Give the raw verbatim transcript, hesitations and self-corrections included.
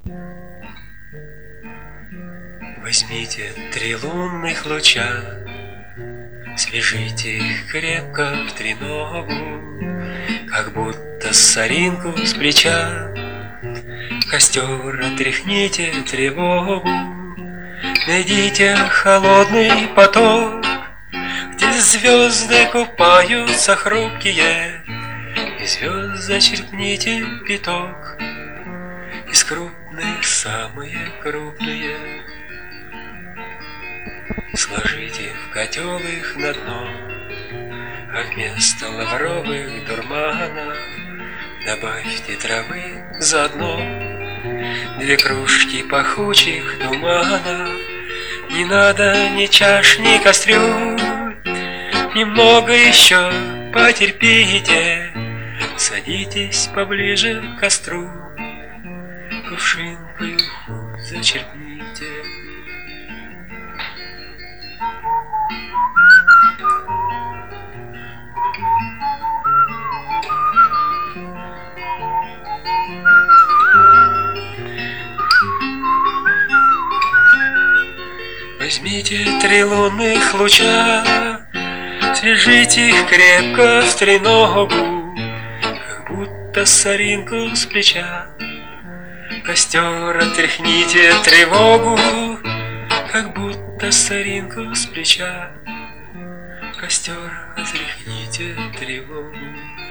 Возьмите три лунных луча, свяжите их крепко в треногу, как будто соринку с плеча. В костер отряхните тревогу, найдите холодный поток, где звезды купаются хрупкие, и звезд зачерпните пяток, из крупных самые крупные. Сложите в котел их на дно, а вместо лавровых дурманов добавьте травы заодно, две кружки пахучих туманов. Не надо ни чаш, ни кастрюль, немного еще потерпите, садитесь поближе к костру, кувшинкой зачерпните. Возьмите три лунных луча, свяжите их крепко в треногу, как будто соринку с плеча. Костер отряхните тревогу, как будто соринку с плеча. Костер отряхните тревогу.